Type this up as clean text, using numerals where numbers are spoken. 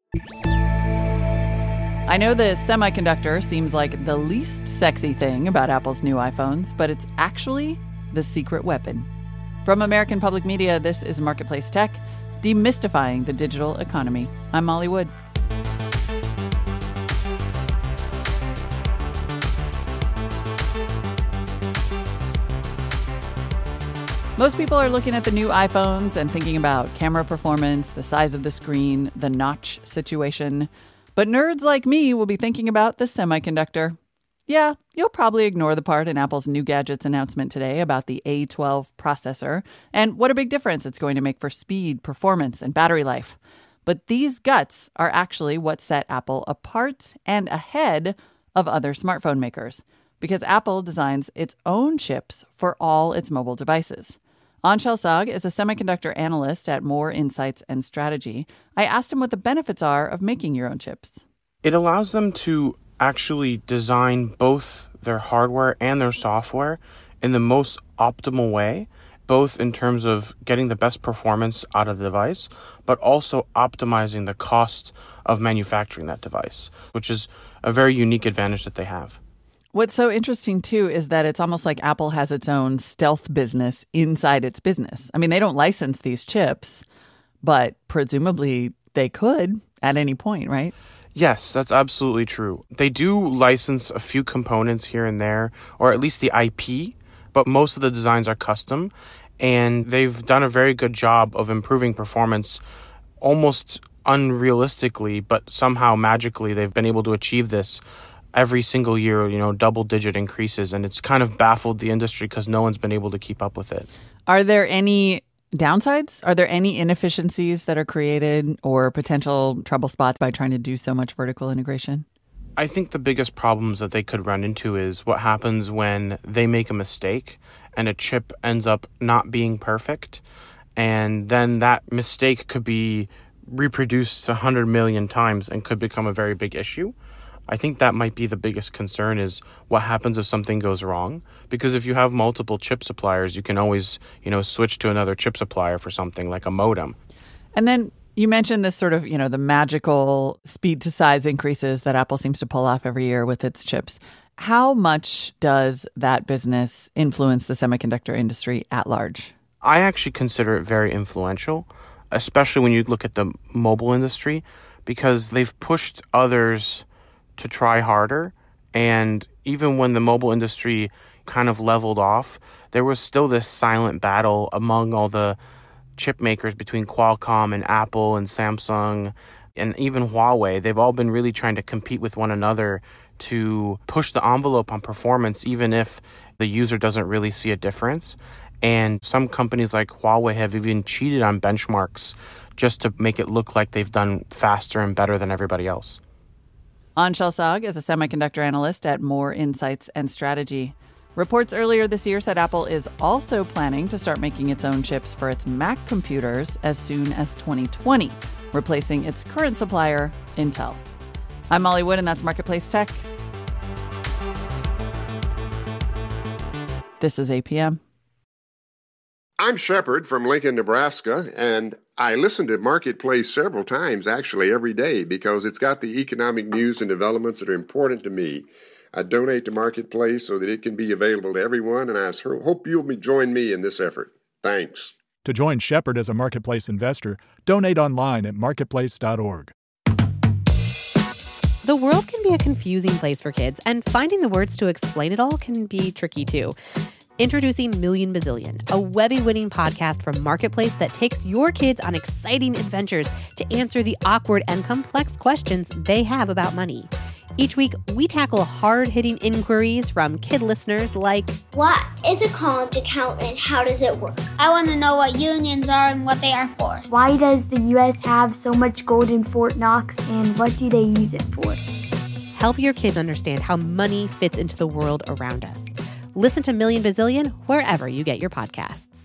I know the semiconductor seems like the least sexy thing about Apple's new iPhones, but it's actually the secret weapon. From American Public Media, this is Marketplace Tech, demystifying the digital economy. I'm Molly Wood. Most people are looking at the new iPhones and thinking about camera performance, the size of the screen, the notch situation. But nerds like me will be thinking about the semiconductor. Yeah, you'll probably ignore the part in Apple's new gadgets announcement today about the A12 processor and what a big difference it's going to make for speed, performance, and battery life. But these guts are actually what set Apple apart and ahead of other smartphone makers, because Apple designs its own chips for all its mobile devices. Anshel Sag is a semiconductor analyst at More Insights and Strategy. I asked him what the benefits are of making your own chips. It allows them to actually design both their hardware and their software in the most optimal way, both in terms of getting the best performance out of the device, but also optimizing the cost of manufacturing that device, which is a very unique advantage that they have. What's so interesting, too, is that it's almost like Apple has its own stealth business inside its business. I mean, they don't license these chips, but presumably they could at any point, right? Yes, that's absolutely true. They do license a few components here and there, or at least the IP, but most of the designs are custom, and they've done a very good job of improving performance almost unrealistically, but somehow magically they've been able to achieve this every single year, double-digit increases, and it's kind of baffled the industry because no one's been able to keep up with it. Are there any downsides? Are there any inefficiencies that are created or potential trouble spots by trying to do so much vertical integration? I think the biggest problems that they could run into is what happens when they make a mistake and a chip ends up not being perfect, and then that mistake could be reproduced 100 million times and could become a very big issue. I think that might be the biggest concern, is what happens if something goes wrong. Because if you have multiple chip suppliers, you can always, switch to another chip supplier for something like a modem. And then you mentioned this sort of, the magical speed to size increases that Apple seems to pull off every year with its chips. How much does that business influence the semiconductor industry at large? I actually consider it very influential, especially when you look at the mobile industry, because they've pushed others to try harder. And even when the mobile industry kind of leveled off, there was still this silent battle among all the chip makers between Qualcomm and Apple and Samsung and even Huawei. They've all been really trying to compete with one another to push the envelope on performance, even if the user doesn't really see a difference. And some companies like Huawei have even cheated on benchmarks just to make it look like they've done faster and better than everybody else. Anshel Sag is a semiconductor analyst at More Insights and Strategy. Reports earlier this year said Apple is also planning to start making its own chips for its Mac computers as soon as 2020, replacing its current supplier, Intel. I'm Molly Wood, and that's Marketplace Tech. This is APM. I'm Shepard from Lincoln, Nebraska, and I listen to Marketplace several times, actually every day, because it's got the economic news and developments that are important to me. I donate to Marketplace so that it can be available to everyone, and I hope you'll join me in this effort. Thanks. To join Shepard as a Marketplace investor, donate online at marketplace.org. The world can be a confusing place for kids, and finding the words to explain it all can be tricky too. Introducing Million Bazillion, a Webby-winning podcast from Marketplace that takes your kids on exciting adventures to answer the awkward and complex questions they have about money. Each week, we tackle hard-hitting inquiries from kid listeners like, what is a college account and how does it work? I want to know what unions are and what they are for. Why does the U.S. have so much gold in Fort Knox, and what do they use it for? Help your kids understand how money fits into the world around us. Listen to Million Bazillion wherever you get your podcasts.